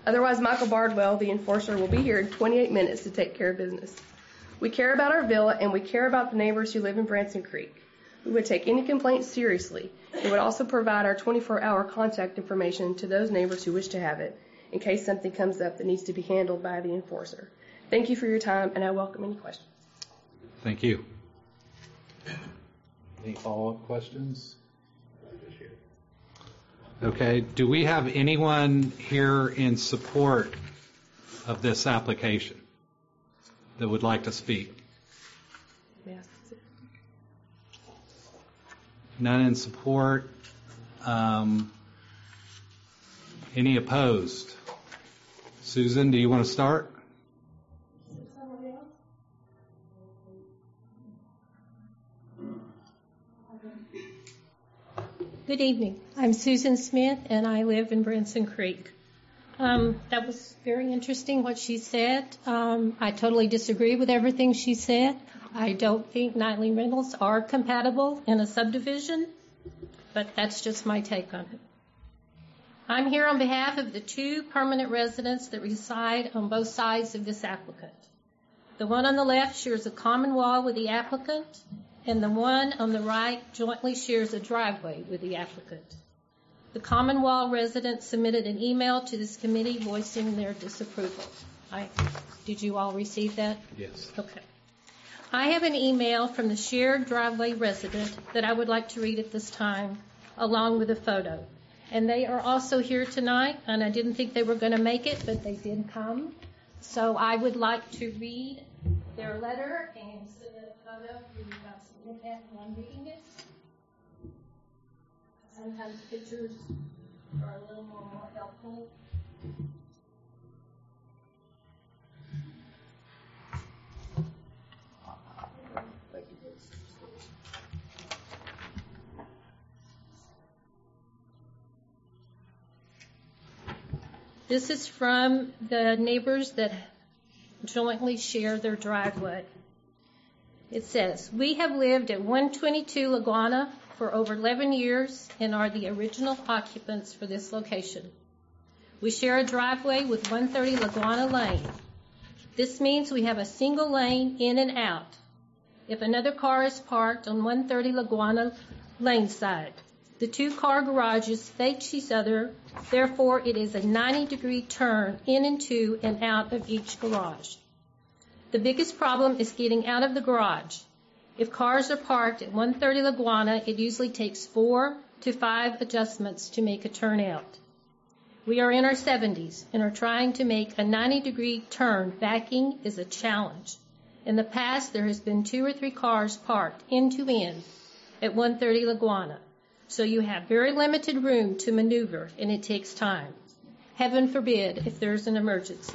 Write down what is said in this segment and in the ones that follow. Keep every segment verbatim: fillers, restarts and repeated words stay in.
Otherwise, Michael Bardwell, the enforcer, will be here in twenty-eight minutes to take care of business. We care about our villa, and we care about the neighbors who live in Branson Creek. We would take any complaints seriously and would also provide our twenty-four hour contact information to those neighbors who wish to have it in case something comes up that needs to be handled by the enforcer. Thank you for your time, and I welcome any questions. Thank you. Any follow-up questions? Okay. Do we have anyone here in support of this application that would like to speak? Yes. None in support. Um, any opposed? Susan, do you want to start? Good evening. I'm Susan Smith, and I live in Branson Creek. Um, that was very interesting what she said. Um, I totally disagree with everything she said. I don't think nightly rentals are compatible in a subdivision, but that's just my take on it. I'm here on behalf of the two permanent residents that reside on both sides of this applicant. The one on the left shares a common wall with the applicant, and the one on the right jointly shares a driveway with the applicant. The common wall resident submitted an email to this committee voicing their disapproval. I, did you all receive that? Yes. Okay. I have an email from the shared driveway resident that I would like to read at this time, along with a photo. And they are also here tonight, and I didn't think they were going to make it, but they did come. So I would like to read their letter and submit a photo for you guys to look at while I'm reading it. Sometimes pictures are a little more, more helpful. This is from the neighbors that jointly share their driveway. It says, we have lived at one twenty-two Laguana for over eleven years and are the original occupants for this location. We share a driveway with one thirty Laguana Lane. This means we have a single lane in and out if another car is parked on one thirty Laguana Lane side. The two car garages face each other, therefore it is a ninety degree turn in and to and out of each garage. The biggest problem is getting out of the garage. If cars are parked at one thirty Laguana, it usually takes four to five adjustments to make a turn out. We are in our seventies and are trying to make a ninety degree turn. Backing is a challenge. In the past, there has been two or three cars parked end to end at one thirty Laguana. So you have very limited room to maneuver, and it takes time. Heaven forbid if there's an emergency.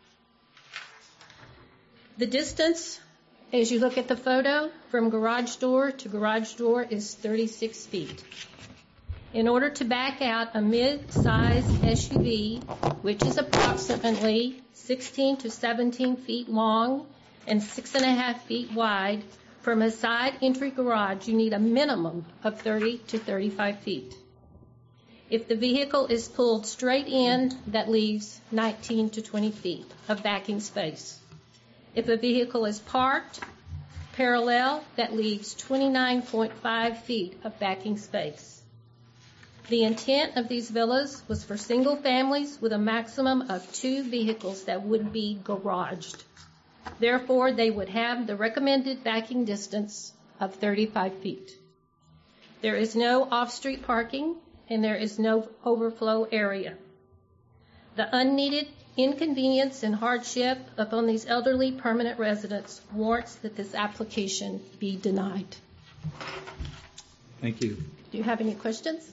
The distance, as you look at the photo, from garage door to garage door is thirty-six feet. In order to back out a mid-size S U V, which is approximately sixteen to seventeen feet long and six and a half feet wide, from a side entry garage, you need a minimum of thirty to thirty-five feet. If the vehicle is pulled straight in, that leaves nineteen to twenty feet of backing space. If a vehicle is parked parallel, that leaves twenty-nine point five feet of backing space. The intent of these villas was for single families with a maximum of two vehicles that would be garaged. Therefore, they would have the recommended backing distance of thirty-five feet. There is no off-street parking, and there is no overflow area. The unneeded inconvenience and hardship upon these elderly permanent residents warrants that this application be denied. Thank you. Do you have any questions?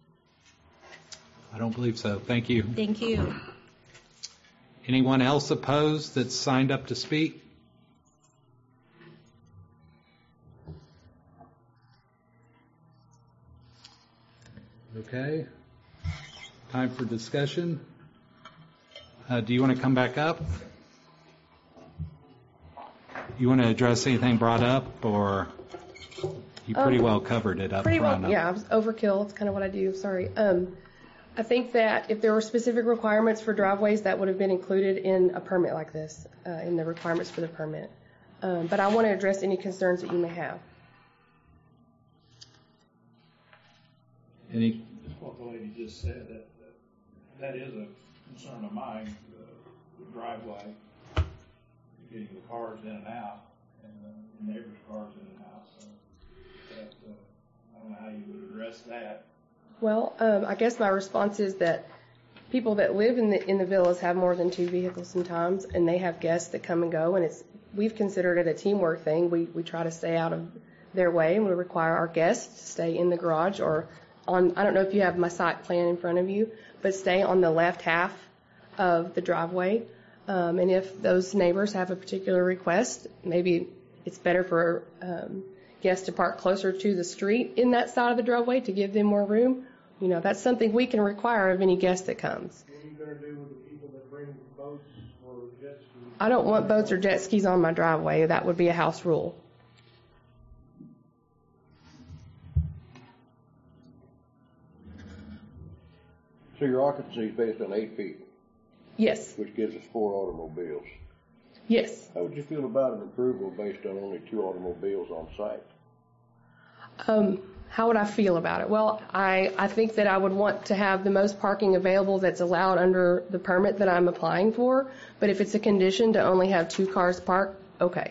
I don't believe so. Thank you. Thank you. Anyone else opposed that's signed up to speak? Okay. Time for discussion. Uh, do you want to come back up? You want to address anything brought up, or you pretty um, well covered it up pretty front? Well, yeah, I was overkill. It's kind of what I do. Sorry. Um, I think that if there were specific requirements for driveways, that would have been included in a permit like this, uh, in the requirements for the permit. Um, but I want to address any concerns that you may have. Any? Just what the lady just said, that, that, that is a concern of mine, the, the driveway, getting the cars in and out, and the neighbors' cars in and out, so that, uh, I don't know how you would address that. Well, um, I guess my response is that people that live in the in the villas have more than two vehicles sometimes, and they have guests that come and go, and it's we've considered it a teamwork thing. We we try to stay out of their way, and we require our guests to stay in the garage or on. I don't know if you have my site plan in front of you, but stay on the left half of the driveway. Um, and if those neighbors have a particular request, maybe it's better for um, guests to park closer to the street in that side of the driveway to give them more room. You know, that's something we can require of any guest that comes. What are you going to do with the people that bring boats or jet skis? I don't want boats or jet skis on my driveway. That would be a house rule. So your occupancy is based on eight feet, Yes. which gives us four automobiles. Yes. How would you feel about an approval based on only two automobiles on site? Um, how would I feel about it? Well, I, I think that I would want to have the most parking available that's allowed under the permit that I'm applying for. But if it's a condition to only have two cars parked, okay.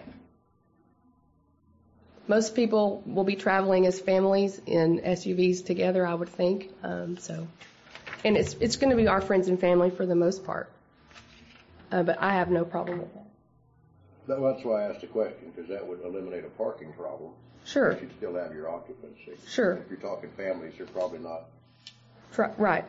Most people will be traveling as families in S U Vs together, I would think. Um, so, and it's it's going to be our friends and family for the most part. Uh, but I have no problem with that. That- That's why I asked the question, because that would eliminate a parking problem. Sure. But you'd still have your occupancy. Sure. If you're talking families, they're probably not. Tr- Right.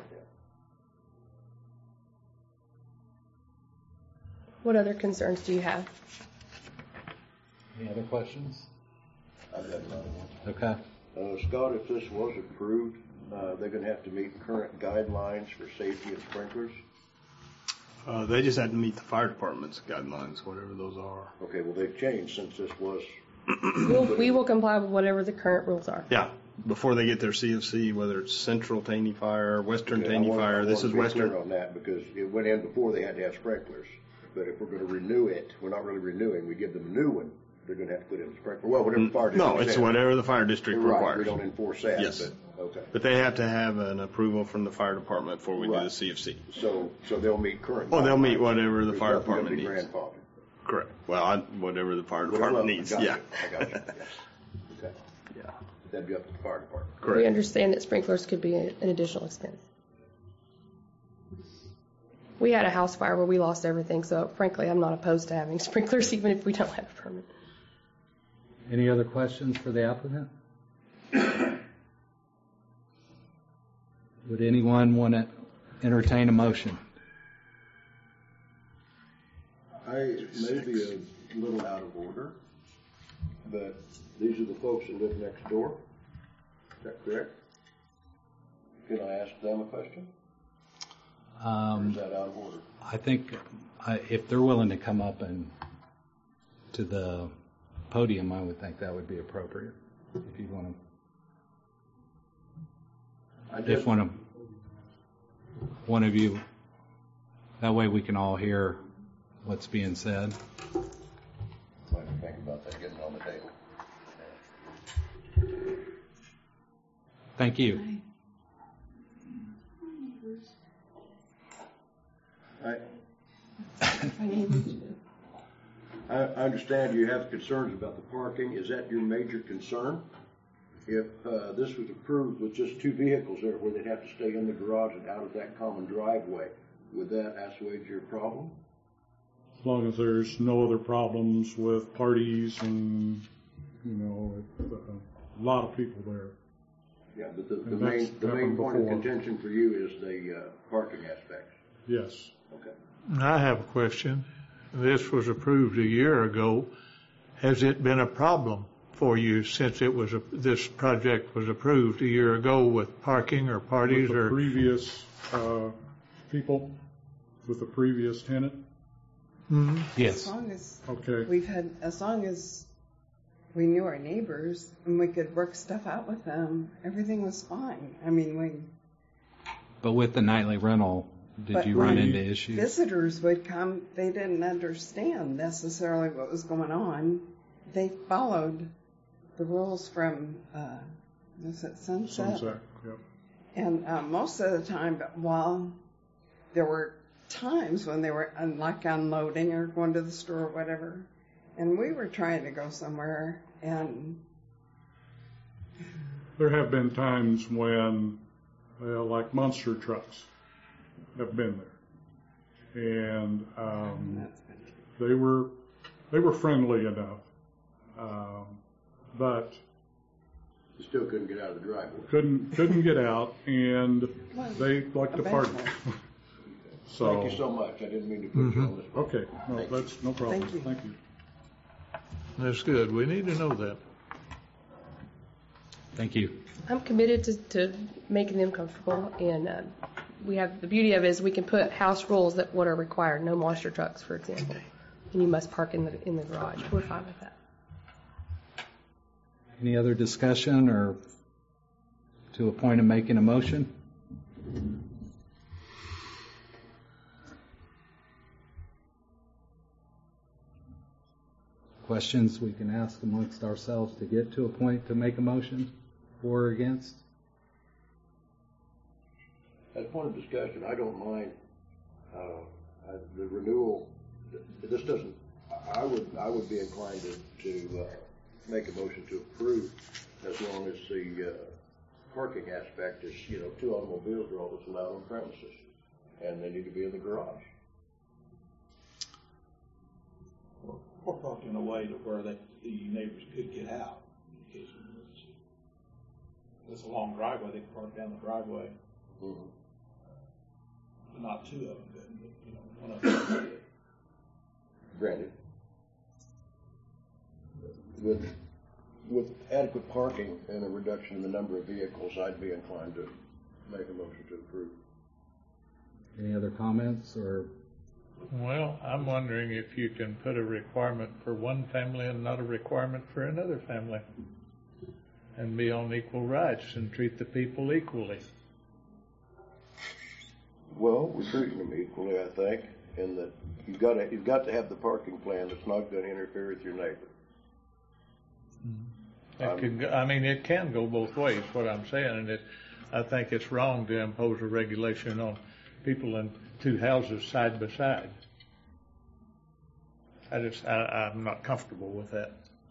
What other concerns do you have? Any other questions? I've got another one. Okay. Uh, Scott, if this was approved, uh, they're going to have to meet current guidelines for safety and sprinklers. Uh, they just had to meet the fire department's guidelines, whatever those are. Okay, well, they've changed since this was. We'll, we will comply with whatever the current rules are. Yeah, before they get their C F C, whether it's Central Taney Fire, Western Okay, I Taney want- I Fire, want this to is be Western. clear on that, because it went in before they had to have sprinklers. But if we're going to renew it, we're not really renewing. We give them a new one. They're going to have to put in a sprinkler. Well, whatever the fire district No, it's says. whatever the fire district Right, requires. we don't enforce that. Yes. But, okay. But they have to have an approval from the fire department before we do Right. the C F C. So, so they'll meet current. Well, they'll meet guidelines. whatever the There's fire nothing gonna department be needs. grandfathered. Correct. Well, I, whatever the fire Well, department I needs. got Yeah. you. I got you. Yes. Okay. Yeah. That'd be up to the fire department. We Correct. understand that sprinklers could be an additional expense. We had a house fire where we lost everything, so frankly, I'm not opposed to having sprinklers even if we don't have a permit. Any other questions for the applicant? Would anyone want to entertain a motion? I may be a little out of order, but these are the folks that live next door. Is that correct? Can I ask them a question? Or Um, is that out of order? I think I, if they're willing to come up and to the podium, I would think that would be appropriate. If you want I to, if just, one of one of you, that way we can all hear what's being said. might think about that getting on the table. Thank you. I, I I understand you have concerns about the parking. Is that your major concern? If uh, this was approved with just two vehicles there where they'd have to stay in the garage and out of that common driveway, would that assuage your problem? As long as there's no other problems with parties and, you know, uh, a lot of people there. Yeah, but the, the And main, that's the main happened point of before. contention for you is the uh, parking aspect. Yes. Okay. I have a question. This was approved a year ago. Has it been a problem for you since it was a, this project was approved a year ago with parking or parties With the or? previous uh, people, with the previous tenant? Mhm. As Yes. long as Okay. we've had, as long as we knew our neighbors and we could work stuff out with them, everything was fine. I mean, we But with the nightly rental, did But you run when into issues? visitors would come, they didn't understand necessarily what was going on. They followed the rules from, uh, was it Sunset? Sunset, yep. And uh, most of the time, while there were times when they were un- like unloading or going to the store or whatever, and we were trying to go somewhere, and There have been times when, well, like monster trucks have been there. And um, that's been they were they were friendly enough. Um, but You still couldn't get out of the driveway. couldn't couldn't get out, and they like to party. Eventually. So Thank you so much. I didn't mean to put you on this. one. okay, no, Thank you. that's no problem. Thank you. Thank you. That's good. We need to know that. Thank you. I'm committed to, to making them comfortable, and uh, we have the beauty of it is we can put house rules that what are required. No monster trucks, for example, and you must park in the in the garage. We're fine with that. Any other discussion or to a point of making a motion? Questions we can ask amongst ourselves to get to a point to make a motion for or against? As a point of discussion, I don't mind uh, uh, the renewal. This doesn't. I would. I would be inclined to, to uh, make a motion to approve, as long as the uh, parking aspect is, you know, two automobiles are all that's allowed on premises, and they need to be in the garage. Or, or parked in a way to where they, the neighbors could get out in case of emergency. If it's a long driveway, they can park down the driveway. Mm-hmm. But not two of them, but, you know, one of them. Granted. With, with adequate parking and a reduction in the number of vehicles, I'd be inclined to make a motion to approve. Any other comments or? Well, I'm wondering if you can put a requirement for one family and not a requirement for another family, and be on equal rights and treat the people equally. Well, we're treating them equally, I think, in that you've got to, you've got to have the parking plan that's not going to interfere with your neighbor. It can go, I mean, it can go both ways, what I'm saying, and it, I think it's wrong to impose a regulation on people in two houses side by side. I just, I, I'm not comfortable with that.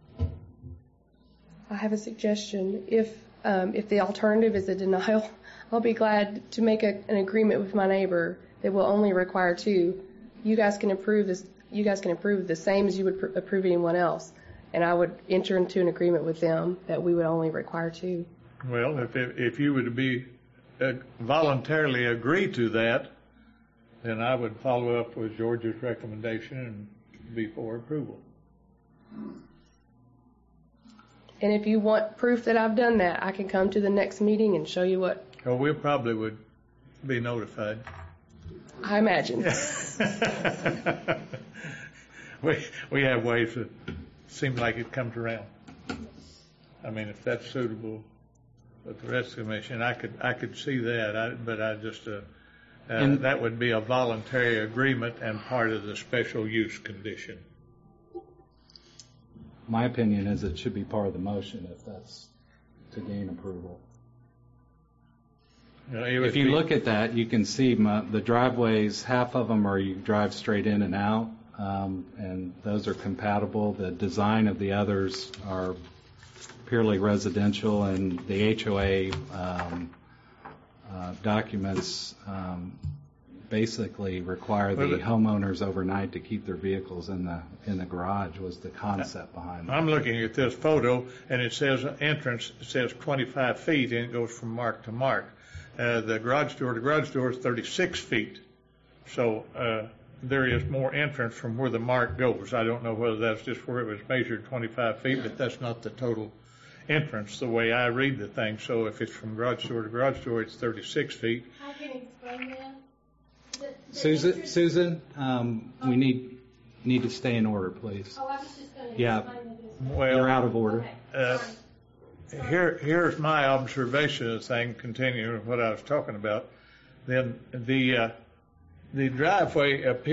I have a suggestion. If um, if the alternative is a denial, I'll be glad to make a, an agreement with my neighbor that will only require two. You guys can approve this. You guys can approve the same as you would pr- approve anyone else, and I would enter into an agreement with them that we would only require two. Well, if if, if you would be uh, voluntarily agree to that, then I would follow up with George's recommendation and be for approval. And if you want proof that I've done that, I can come to the next meeting and show you what Well, we probably would be notified. I imagine. we we have ways that seem like it comes around. I mean, if that's suitable with the rest of the commission, I could I could see that. I, but I just uh, uh, And- that would be a voluntary agreement and part of the special use condition. My opinion is it should be part of the motion if that's to gain approval. You know, it would If you be- look at that, you can see my, the driveways, half of them are you drive straight in and out, um, and those are compatible. The design of the others are purely residential, and the H O A um, uh, documents um, basically require the Well, it- homeowners overnight to keep their vehicles in the in the garage. Was the concept behind that. I'm looking at this photo, and it says entrance, it says twenty-five feet, and it goes from mark to mark. Uh, the garage door to garage door is thirty-six feet. So uh, there is more entrance from where the mark goes. I don't know whether that's just where it was measured twenty-five feet, but that's not the total entrance the way I read the thing. So if it's from garage door to garage door, it's thirty-six feet. I can explain that. The- the Susan, entrance- Susan, um, we need need to stay in order, please. Oh, I was just going to Yeah. explain it. Well, You're out of order. Okay, Uh, sorry. Here, here's my observation of the thing, continuing with what I was talking about. then the, uh, the driveway appears